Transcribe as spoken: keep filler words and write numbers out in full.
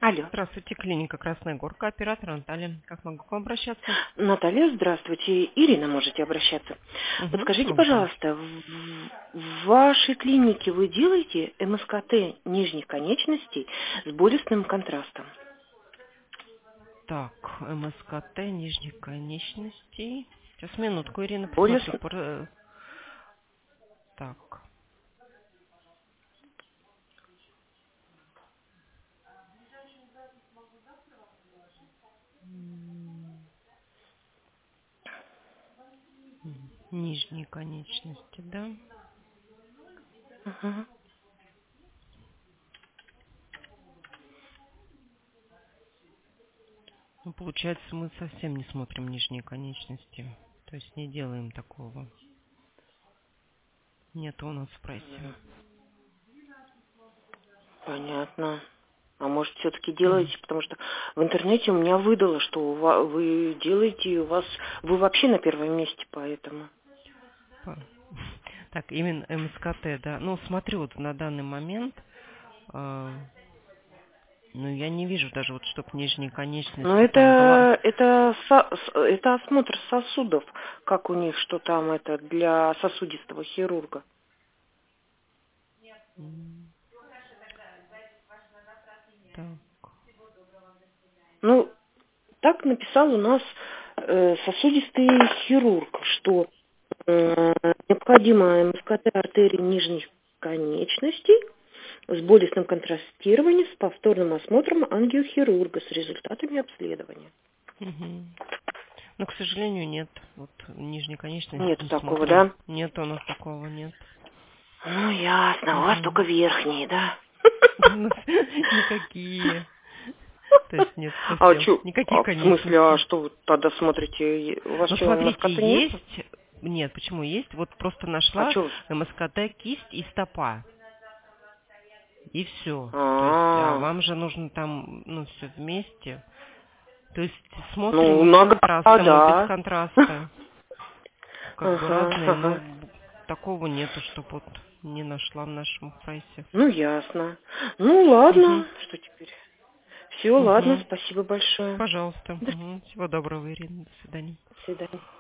Алло. Здравствуйте, клиника Красная Горка, оператор Наталья. Как могу к вам обращаться? Наталья, здравствуйте. Ирина, можете обращаться. Угу, Подскажите, слушаю. пожалуйста, в, в вашей клинике вы делаете эм эс ка тэ нижних конечностей с болестным контрастом? Так, эм эс ка тэ нижних конечностей. Сейчас, минутку, Ирина, Болест... посмотрю. Про- Так. М, Нижние конечности, да? Мгм. Ну, получается, мы совсем не смотрим нижние конечности. То есть не делаем такого. Нет у нас в прайсе. Понятно. А может, все-таки Мгм. делаете, потому что в интернете у меня выдало, что у ва- вы делаете, и у вас вы вообще на первом месте, поэтому. По- Так, именно эм эс ка тэ, да. Ну, смотрю, вот на данный момент, а, ну, я не вижу даже, вот, чтоб нижние Но конечности там была. это, это, со- с- это осмотр сосудов, как у них, что там это для сосудистого хирурга. М, Так. Ну, так написал у нас э, сосудистый хирург, что э, необходимо эм эс ка тэ артерий нижних конечностей с болестным контрастированием, с повторным осмотром ангиохирурга с результатами обследования. Мгм. Ну, к сожалению, нет. Вот нижние конечности Нет не такого, смотрим. да? Нет у нас такого, нет. Ну, ясно, у вас только Мгм. верхние, да? У нас никакие. То есть нет А совсем. что? Никаких А в смысле, а конечностей. что вы тогда смотрите? У вас Ну, что, смотрите, МСК-то нет? есть... Нет, почему есть? Вот просто А нашла что? эм эс ка тэ кисть и стопа. И все. То есть, а А, вам же нужно там, ну, все вместе. То есть смотрим ну, и с нога, контрастом, и без да. контраста. Как бы Ага, разные, но ага. такого нету, чтоб вот не нашла в нашем прайсе. Ну, ясно. Ну, Угу. ладно, что теперь? Все, ладно, Угу. спасибо большое. Пожалуйста. До Угу. Всего доброго, Ирина. До свидания. свидания.